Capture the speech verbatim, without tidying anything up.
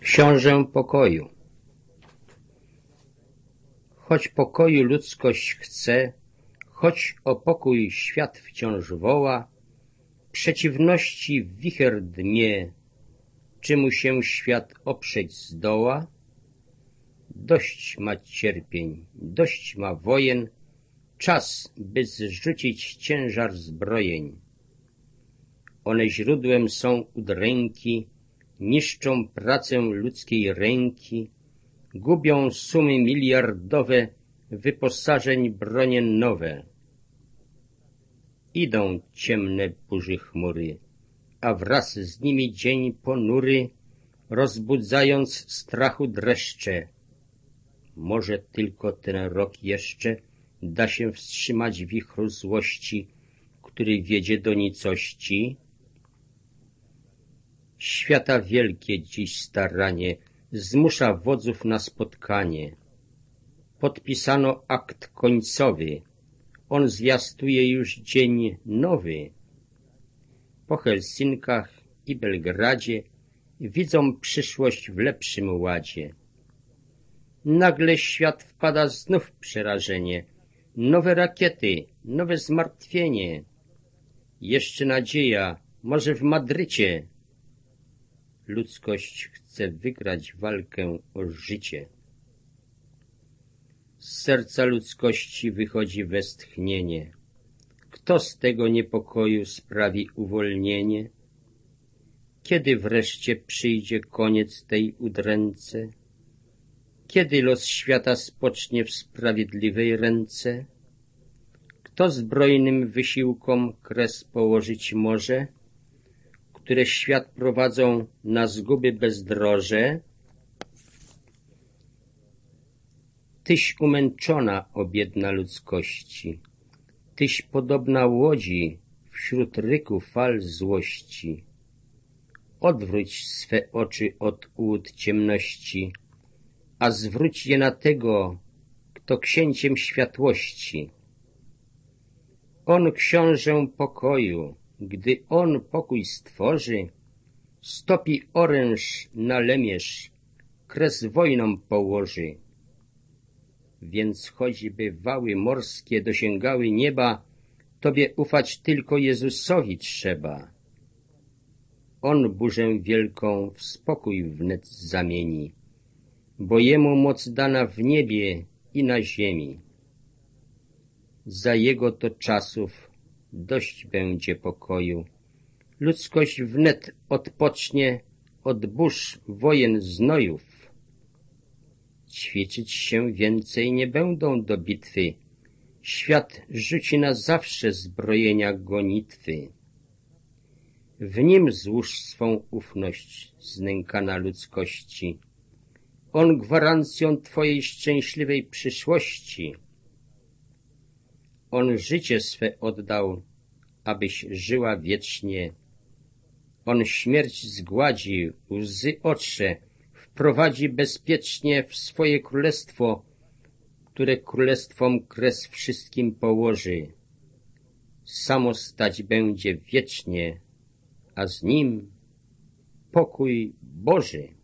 Książę pokoju. Choć pokoju ludzkość chce, choć o pokój świat wciąż woła, przeciwności wicher dmie, czy mu się świat oprzeć zdoła? Dość ma cierpień, dość ma wojen, czas, by zrzucić ciężar zbrojeń. One źródłem są udręki, niszczą pracę ludzkiej ręki, gubią sumy miliardowe, wyposażeń bronie nowe. Idą ciemne burzy chmury, a wraz z nimi dzień ponury, rozbudzając strachu dreszcze. Może tylko ten rok jeszcze da się wstrzymać wichru złości, który wiedzie do nicości? Świata wielkie dziś staranie zmusza wodzów na spotkanie. Podpisano akt końcowy, on zwiastuje już dzień nowy. Po Helsinkach i Belgradzie widzą przyszłość w lepszym ładzie. Nagle świat wpada znów w przerażenie, nowe rakiety, nowe zmartwienie. Jeszcze nadzieja, może w Madrycie. Ludzkość chce wygrać walkę o życie. Z serca ludzkości wychodzi westchnienie. Kto z tego niepokoju sprawi uwolnienie? Kiedy wreszcie przyjdzie koniec tej udręce? Kiedy los świata spocznie w sprawiedliwej ręce? Kto zbrojnym wysiłkom kres położyć może, które świat prowadzą na zguby bezdroże? Tyś umęczona, o biedna ludzkości, tyś podobna łodzi wśród ryku fal złości. Odwróć swe oczy od ułód ciemności, a zwróć je na tego, kto księciem światłości. On książę pokoju, gdy on pokój stworzy, stopi oręż na lemierz, kres wojnom położy. Więc choćby wały morskie dosięgały nieba, Tobie ufać tylko Jezusowi trzeba. On burzę wielką w spokój wnet zamieni, bo Jemu moc dana w niebie i na ziemi. Za Jego to czasów dość będzie pokoju. Ludzkość wnet odpocznie od burz, wojen, znojów. Ćwiczyć się więcej nie będą do bitwy. Świat rzuci na zawsze zbrojenia gonitwy. W nim złóż swą ufność, znękana ludzkości. On gwarancją twojej szczęśliwej przyszłości. On życie swe oddał, abyś żyła wiecznie. On śmierć zgładzi, łzy otrze, wprowadzi bezpiecznie w swoje królestwo, które królestwom kres wszystkim położy. Samo stać będzie wiecznie, a z nim pokój Boży.